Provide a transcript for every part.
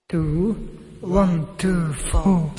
2, 1, 2, 4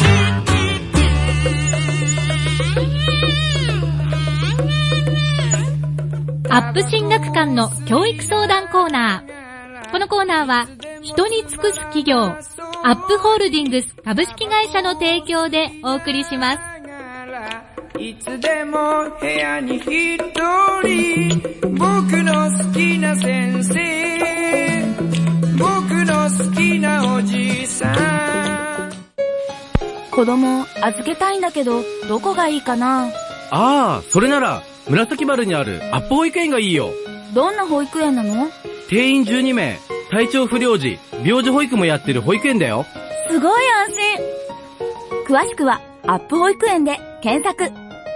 アップ進学館の教育相談コーナー。このコーナーは人に尽くす企業アップホールディングス株式会社の提供でお送りします。 いつでも部屋に一人僕の好きな先生僕の好きなおじさん。 子供預けたいんだけどどこがいいかな。 ああ、それなら紫原にあるアップ保育園がいいよ。 どんな保育園なの？ 定員12名、体調不良時、病児保育もやってる保育園だよ。 すごい安心。詳しくはアップ保育園で検索。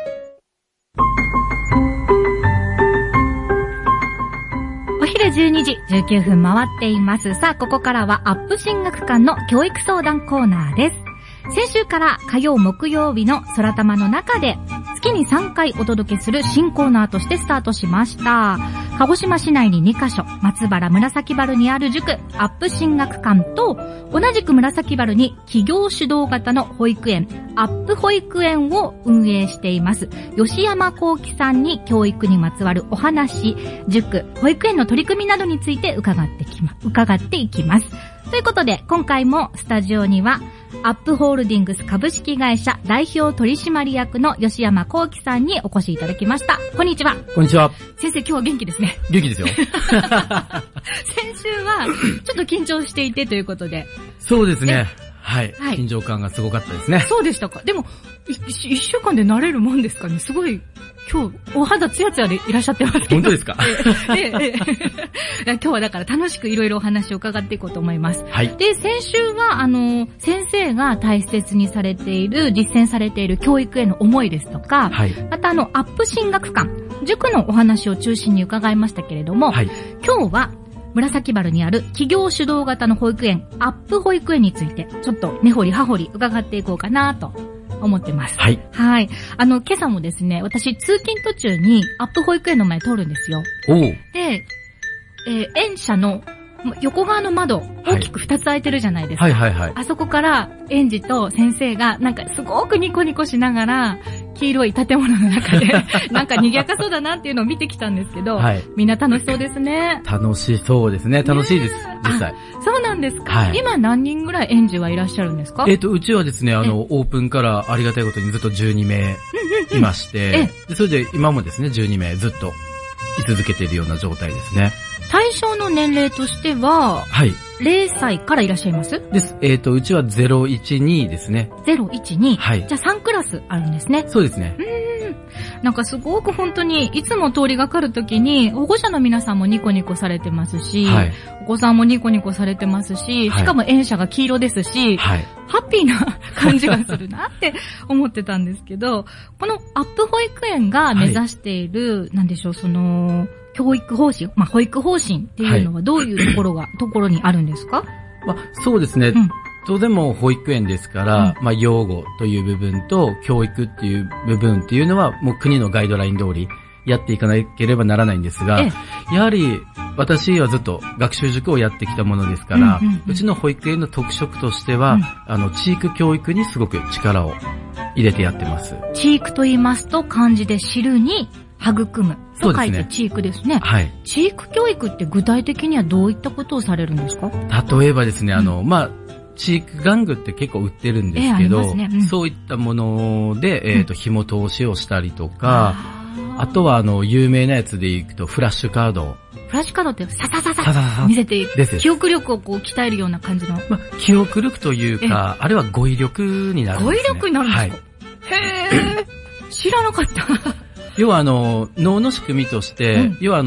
お昼12時19分回っています。さあ、ここからはアップ進学館の教育相談コーナーです。先週から火曜木曜日の空玉の中で月に3回お届けする新コーナーとしてスタートしました。鹿児島市内に2カ所、松原紫原にある塾アップ進学館と同じく紫原に企業主導型の保育園アップ保育園を運営しています吉山幸喜さんに教育にまつわるお話、塾、保育園の取り組みなどについて伺っていきます。ということで今回もスタジオにはアップホールディングス株式会社代表取締役の吉山幸喜さんにお越しいただきました。こんにちは。 こんにちは。 先生、今日は元気ですね。 元気ですよ。 先週はちょっと緊張していてということで。 そうですね。はい。緊張感がすごかったですね。 そうでしたか。でも、一週間で慣れるもんですかね。すごい、今日、お肌ツヤツヤでいらっしゃってますけど。 本当ですか？ 今日はだから楽しくいろいろお話を伺っていこうと思います。 はい。 で、先週は、先生が大切にされている、実践されている教育への思いですとか、はい。またアップ進学館、塾のお話を中心に伺いましたけれども、はい。今日は、紫原にある企業主導型の保育園、アップ保育園について、ちょっと根掘り葉掘り伺っていこうかなと思ってます。 はい。 はい。今朝もですね、私通勤途中にアップ保育園の前通るんですよ。 おう。 で、園舎の横側の窓、大きく2つ開いてるじゃないですか。 はいはいはい。 あそこから園児と先生がなんかすごくニコニコしながら、黄色い建物の中でなんか賑やかそうだなっていうのを見てきたんですけど、はい、みんな楽しそうですね。 楽しそうですね。楽しいです。実際。 そうなんですか、 はい。 今何人ぐらい園児はいらっしゃるんですか？ うちはですね、オープンからありがたいことにずっと12名いまして、でそれで今もですね、12名ずっと居続けているような状態ですね。 対象の年齢としては、はい。0歳からいらっしゃいます？ です。うちは012ですね。 012。 はい。 じゃあ3クラスあるんですね。 そうですね。 なんかすごく本当にいつも通りがかるときに保護者の皆さんもニコニコされてますし、はい、お子さんもニコニコされてますし、しかも園舎が黄色ですし、はい、ハッピーな感じがするなって思ってたんですけど、このアップ保育園が目指している、はい、なんでしょう、教育方針、保育方針っていうのはどういうところにあるんですか？ そうですね。当然も保育園ですから、養護という部分と教育っていう部分っていうのはもう国のガイドライン通りやっていかなければならないんですが、やはり私はずっと学習塾をやってきたものですから、うちの保育園の特色としては、地域教育にすごく力を入れてやってます。 地域と言いますと漢字で知るに育むと書いて地域ですね。はい。地域教育って具体的にはどういったことをされるんですか？ 例えばですね、地域玩具って結構売ってるんですけど、そういったもので、紐通しをしたりとか、あとは有名なやつでいくとフラッシュカード。 フラッシュカードってササササ見せていく。記憶力を鍛えるような感じの。 記憶力というか、あれは語彙力になるんですね。 語彙力になるんですか？へー。知らなかった。 要は脳の仕組みとして、要は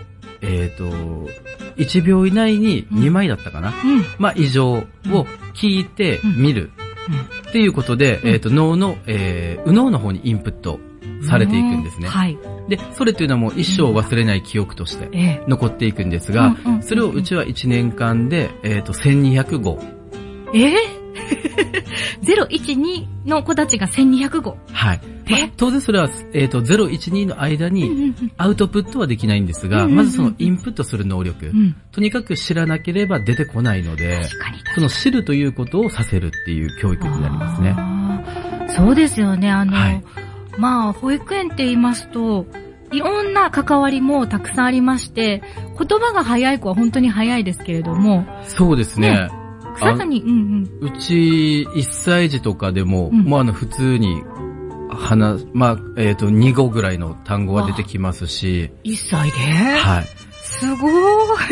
1秒以内に2枚だったかな。異常を聞いて見る。っていうことで、脳の、右脳の方にインプットされていくんですね。はい。で、それというのはもう一生忘れない記憶として残っていくんですが、それをうちは1年間で、1200語。 012の子たちが1200語。 はい。 当然それは、0、1、2の間にアウトプットはできないんですが、まずそのインプットする能力、とにかく知らなければ出てこないので、その知るということをさせるっていう教育になりますね。 そうですよね。まあ、保育園って言いますと、いろんな関わりもたくさんありまして、言葉が早い子は本当に早いですけれども。 そうですね。 さらに、 うち1歳児とかでも、もう普通に、2語ぐらいの単語が出てきますし。 1歳で？ はい。 すごー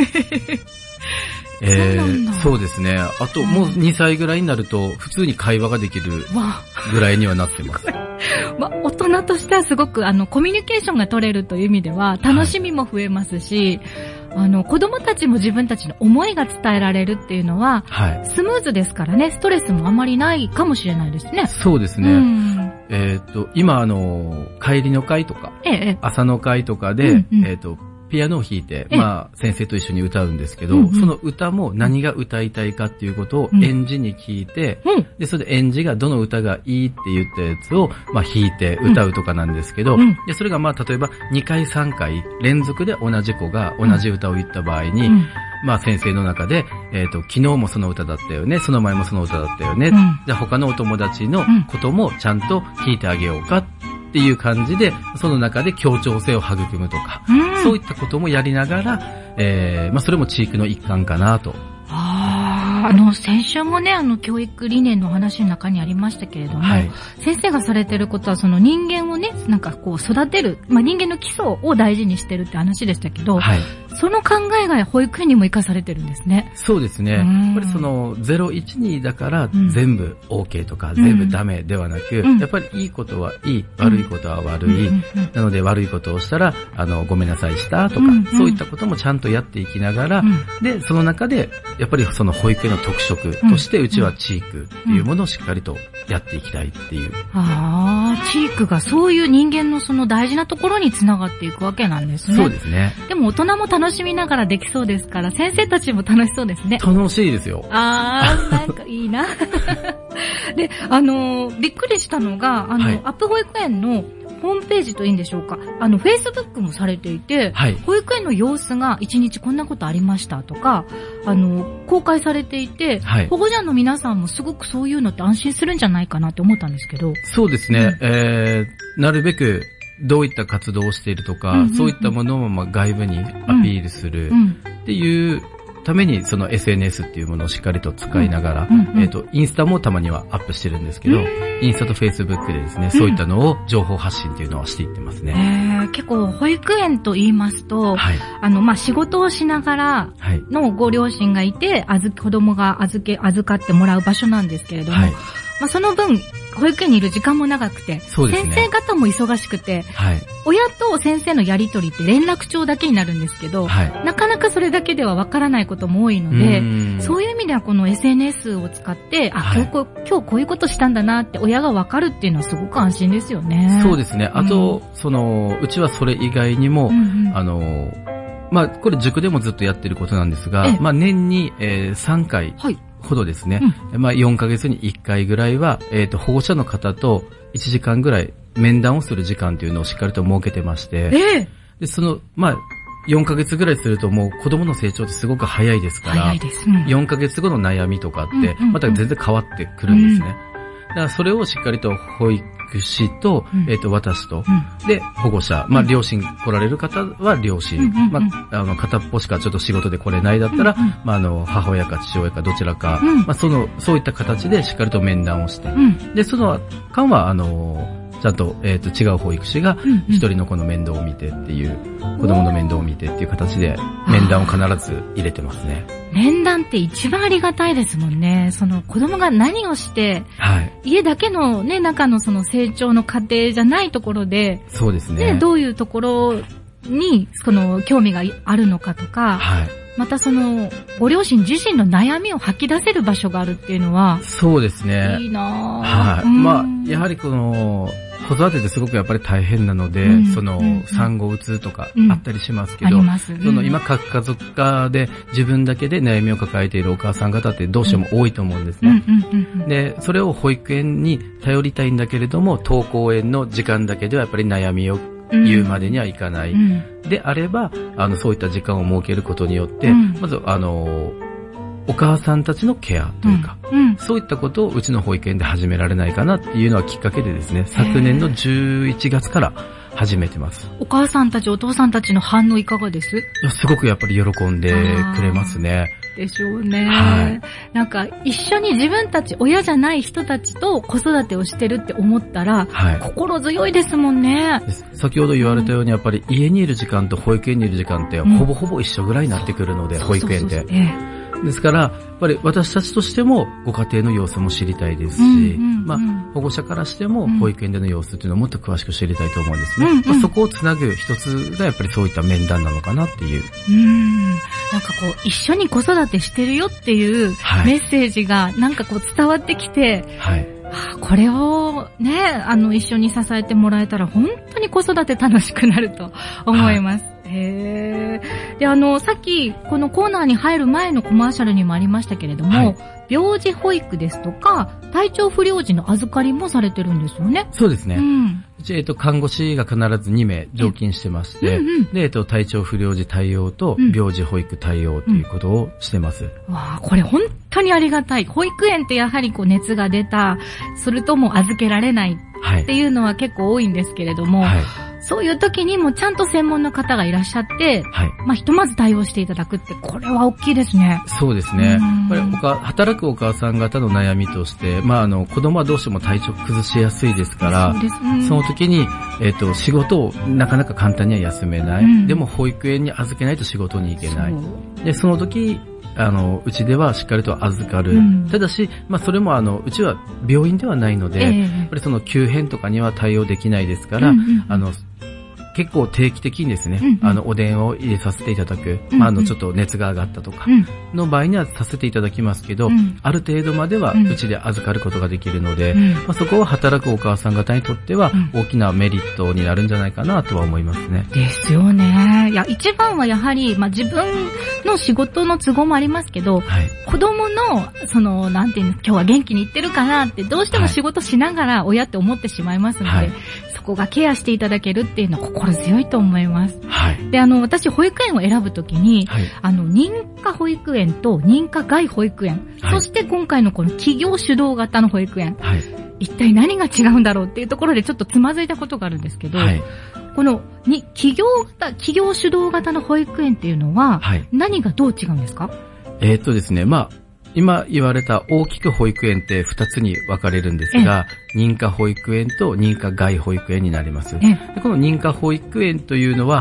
い。 そうですね。あと、もう2歳ぐらいになると、普通に会話ができるぐらいにはなってます。 大人としてはすごく、コミュニケーションが取れるという意味では、楽しみも増えますし、子供たちも自分たちの思いが伝えられるっていうのは、スムーズですからね、ストレスもあまりないかもしれないですね。 そうですね。今、帰りの会とか、朝の会とかで、ピアノを弾いて、先生と一緒に歌うんですけど、その歌も何が歌いたいかっていうことを園児に聞いて、で、それで園児がどの歌がいいって言ったやつを、弾いて歌うとかなんですけど、で、それが例えば2回3回連続で同じ子が同じ歌を言った場合に、先生の中で、昨日もその歌だったよね、その前もその歌だったよね、じゃあ他のお友達のこともちゃんと聞いてあげようかっていう感じで、その中で協調性を育むとか、そういったこともやりながら、それも地域の一環かなと。 先週もね、教育理念の話の中にありましたけれども、先生がされてることは、その人間をね、育てる、人間の基礎を大事にしてるって話でしたけど、その考えが保育園にも生かされてるんですね。 そうですね。やっぱりその、0、1、2だから全部 OK とか全部ダメではなく、やっぱりいいことはいい、悪いことは悪い。なので悪いことをしたら、ごめんなさいしたとか、そういったこともちゃんとやっていきながら、で、その中で、やっぱりその保育園の特色として、うちはチークっていうものをしっかりとやっていきたいっていう。 チークがそういう人間のその大事なところにつながっていくわけなんですね。 そうですね。 でも大人も楽しみながらできそうですから、先生たちも楽しそうですね。 楽しいですよ。 なんかいいな。で、びっくりしたのが、アップ保育園のホームページといいんでしょうか。Facebook もされていて、保育園の様子が1日こんなことありましたとか、公開されていて、保護者の皆さんもすごくそういうのって安心するんじゃないかなって思ったんですけど。 そうですね。なるべくどういった活動をしているとか、そういったものを外部にアピールするっていうために、その SNS っていうものをしっかりと使いながら、インスタもたまにはアップしてるんですけど、インスタと Facebook でですね、そういったのを情報発信っていうのはしていってますね。 結構保育園と言いますと、仕事をしながらのご両親がいて、子供が預かってもらう場所なんですけれども、その分、保育園にいる時間も長くて、先生方も忙しくて、親と先生のやりとりって連絡帳だけになるんですけど、なかなかそれだけではわからないことも多いので、そういう意味ではこの SNS を使って、今日こういうことしたんだなって親がわかるっていうのはすごく安心ですよね。 そうですね。あと、うちはそれ以外にも、これ塾でもずっとやってることなんですが、年に3回、ほどですね。4ヶ月に1回ぐらいは、保護者の方と1時間ぐらい面談をする時間というのをしっかりと設けてまして、で、4ヶ月ぐらいするともう子供の成長ってすごく早いですから、4ヶ月後の悩みとかって、また全然変わってくるんですね。だからそれをしっかりと保育士と、私と、で、保護者、両親来られる方は両親、片っぽしかちょっと仕事で来れないだったら、母親か父親かどちらか、そういった形でしっかりと面談をして、で、その間は、ちゃんと、違う保育士が一人の子の面倒を見てっていう、子供の面倒を見てっていう形で面談を必ず入れてますね。 面談って一番ありがたいですもんね。その子供が何をして、家だけのね、中のその成長の過程じゃないところで、 そうですね。 どういうところに、興味があるのかとか、またご両親自身の悩みを吐き出せる場所があるっていうのは、 そうですね。 いいなぁ。 やはり子育てってすごくやっぱり大変なので、産後うつとかあったりしますけど、今各家族化で自分だけで悩みを抱えているお母さん方ってどうしても多いと思うんですね。で、それを保育園に頼りたいんだけれども、登校園の時間だけではやっぱり悩みを言うまでにはいかない。であれば、そういった時間を設けることによって、まず、お母さんたちのケアというか、そういったことをうちの保育園で始められないかなっていうのはきっかけでですね、昨年の11月から始めてます。 お母さんたち、お父さんたちの反応いかがです？ すごくやっぱり喜んでくれますね。 でしょうね。なんか一緒に自分たち親じゃない人たちと子育てをしてるって思ったら、心強いですもんね。 先ほど言われたようにやっぱり家にいる時間と保育園にいる時間ってほぼほぼ一緒ぐらいになってくるので、保育園って。ですから、やっぱり私たちとしてもご家庭の様子も知りたいですし、保護者からしても保育園での様子っていうのをもっと詳しく知りたいと思うんですね。そこをつなぐ一つがやっぱりそういった面談なのかなっていう。 なんかこう、一緒に子育てしてるよっていうメッセージがなんかこう伝わってきて、これをね、一緒に支えてもらえたら本当に子育て楽しくなると思います。で、さっき、このコーナーに入る前のコマーシャルにもありましたけれども、病児保育ですとか、体調不良時の預かりもされてるんですよね。 そうですね。うち、看護師が必ず2名常勤してまして、で、体調不良時対応と病児保育対応ということをしてます。 わあ、これ本当にありがたい。保育園ってやはりこう熱が出た、それとも預けられないっていうのは結構多いんですけれども、そういう時にもちゃんと専門の方がいらっしゃって、ひとまず対応していただくって、これは大きいですね。 そうですね。これ働くお母さん方の悩みとして、子供はどうしても体調崩しやすいですから、その時に、仕事をなかなか簡単には休めない。でも保育園に預けないと仕事に行けない。で、その時、うちではしっかりと預かる。ただし、それもうちは病院ではないので、やっぱりその急変とかには対応できないですから、結構定期的にですね、お電話を入れさせていただく、ちょっと熱が上がったとか、の場合にはさせていただきますけど、ある程度まではうちで預かることができるので、そこは働くお母さん方にとっては大きなメリットになるんじゃないかなとは思いますね。 ですよね。いや、一番はやはり、自分の仕事の都合もありますけど、子供の、なんていうの、今日は元気にいってるかなって、どうしても仕事しながら親って思ってしまいますので、そこがケアしていただけるっていうのは心強いと思います。で、私、保育園を選ぶときに、認可保育園と認可外保育園、そして今回のこの企業主導型の保育園、一体何が違うんだろうっていうところでちょっとつまずいたことがあるんですけど、この企業主導型の保育園っていうのは、何がどう違うんですか？ ですね、今言われた大きく保育園って2つに分かれるんですが、認可保育園と認可外保育園になります。でこの認可保育園というのは、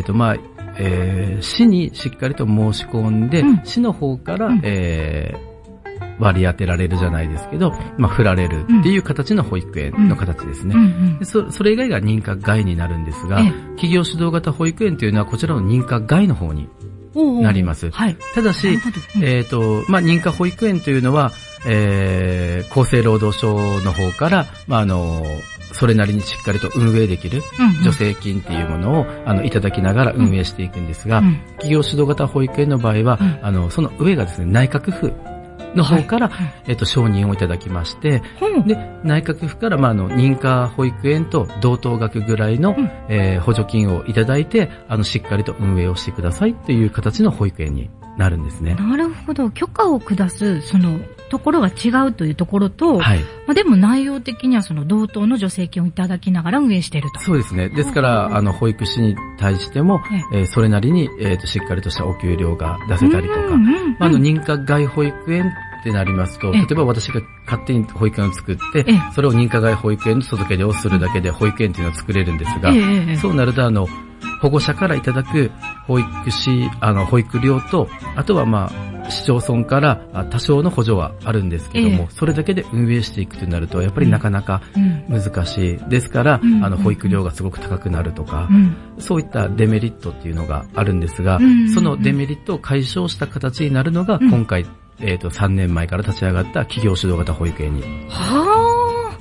市にしっかりと申し込んで、市の方から、割り当てられるじゃないですけど、振られるっていう形の保育園の形ですね。それ以外が認可外になるんですが、企業主導型保育園というのはこちらの認可外の方になります。ただし、認可保育園というのは、厚生労働省の方から、それなりにしっかりと運営できる助成金っていうものを、いただきながら運営していくんですが、企業主導型保育園の場合は、その上がですね、内閣府の方から、承認をいただきまして、で、内閣府から、認可保育園と同等額ぐらいの、補助金をいただいて、しっかりと運営をしてくださいという形の保育園になるんですね。 なるほど。許可を下す、ところが違うというところと、でも内容的には同等の助成金をいただきながら運営していると。 そうですね。ですから、保育士に対しても、それなりに、しっかりとしたお給料が出せたりとか、認可外保育園ってなりますと、例えば私が勝手に保育園を作って、それを認可外保育園に届け出をするだけで保育園っていうのを作れるんですが、そうなると保護者からいただく保育料と、あとは市町村から多少の補助はあるんですけども、それだけで運営していくとなると、やっぱりなかなか難しい。ですから、保育料がすごく高くなるとか、そういったデメリットっていうのがあるんですが、そのデメリットを解消した形になるのが、今回、3年前から立ち上がった企業主導型保育園に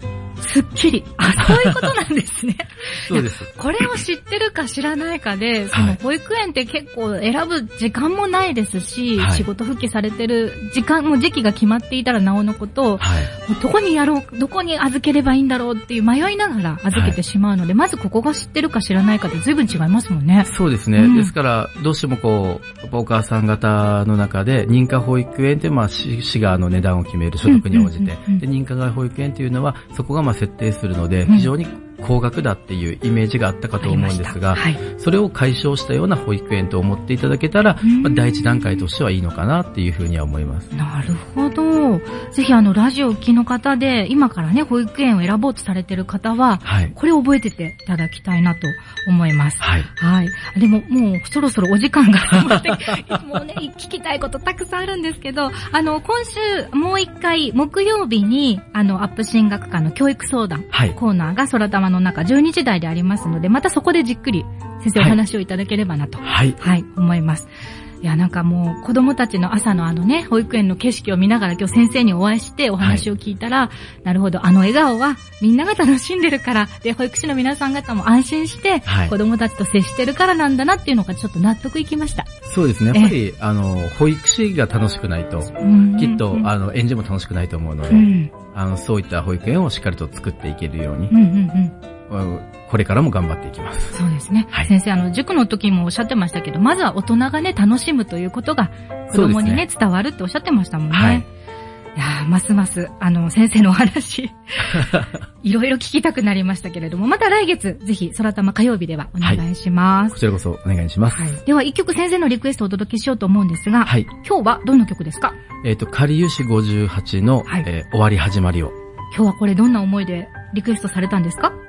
すっきり。そういうことなんですね。 そうです。 これを知ってるか知らないかで、その保育園って結構選ぶ時間もないですし、仕事復帰されてる時期が決まっていたらなおのこと、もうどこに預ければいいんだろうっていう迷いながら預けてしまうので、まずここが知ってるか知らないかで随分違いますもんね。 そうですね。ですから、どうしてもお母さん方の中で、認可保育園って市が値段を決める所得に応じて、で、認可外保育園っていうのは、そこが設定するので、非常に高額だっていうイメージがあったかと思うんですが、それを解消したような保育園と思っていただけたら、第一段階としてはいいのかなっていうふうには思います。 なるほど。ぜひラジオを聞きの方で、今からね、保育園を選ぼうとされてる方は、これを覚えてていただきたいなと思います。でも、もうそろそろお時間が迫って、もうね、聞きたいことたくさんあるんですけど、今週もう一回、木曜日に、アップ進学科の教育相談コーナーが空玉の中12時台でありますので、またそこでじっくり先生お話をいただければなと、思います。いや、なんかもう子供たちの朝の保育園の景色を見ながら今日先生にお会いしてお話を聞いたら、なるほど、笑顔はみんなが楽しんでるから、で、保育士の皆さん方も安心して、子供たちと接してるからなんだなっていうのがちょっと納得いきました。 そうですね。やっぱり、保育士が楽しくないと、きっと、園児も楽しくないと思うので、そういった保育園をしっかりと作っていけるように、これからも頑張っていきます。 そうですね。先生、塾の時もおっしゃってましたけど、まずは大人がね、楽しむということが子供にね、伝わるっておっしゃってましたもんね。いやー、ますます、先生のお話、いろいろ聞きたくなりましたけれども、また来月、ぜひ、空玉火曜日ではお願いします。 こちらこそお願いします。 では、一曲先生のリクエストをお届けしようと思うんですが、今日はどんな曲ですか？ かりゆし58の、終わり始まりを。 今日はこれどんな思いでリクエストされたんですか？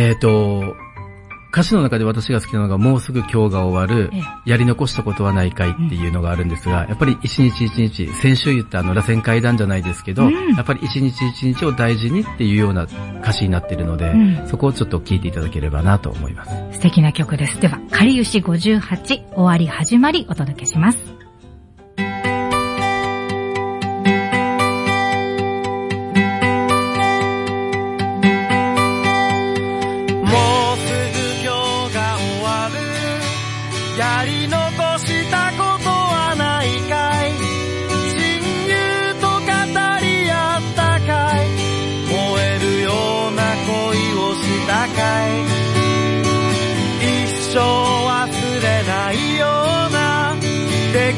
歌詞の中で私が好きなのが、もうすぐ今日が終わる、やり残したことはないかいっていうのがあるんですが、やっぱり一日一日、先週言った螺旋階段じゃないですけど、やっぱり一日一日を大事にっていうような歌詞になっているので、そこをちょっと聞いていただければなと思います。 素敵な曲です。では、かりゆし58、終わり始まりお届けします。 やり残したことはないかい、親友と語り合ったかい、燃えるような恋をしたかい、一生忘れないような出来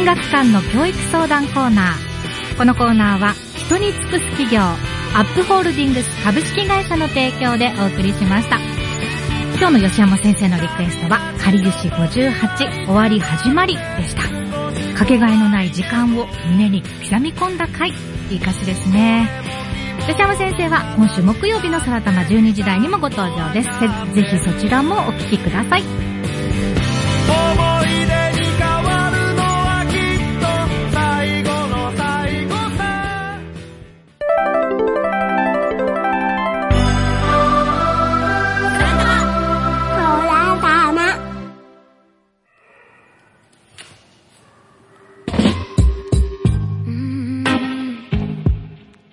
進学館の教育相談コーナー。このコーナーは人に尽くす企業アップホールディングス株式会社の提供でお送りしました。今日の吉山先生のリクエストはかりゆし58終わり始まりでした。かけがえのない時間を胸に刻み込んだ回、いい歌詞ですね。吉山先生は今週木曜日の空玉12時台にもご登場です。ぜひそちらもお聞きください。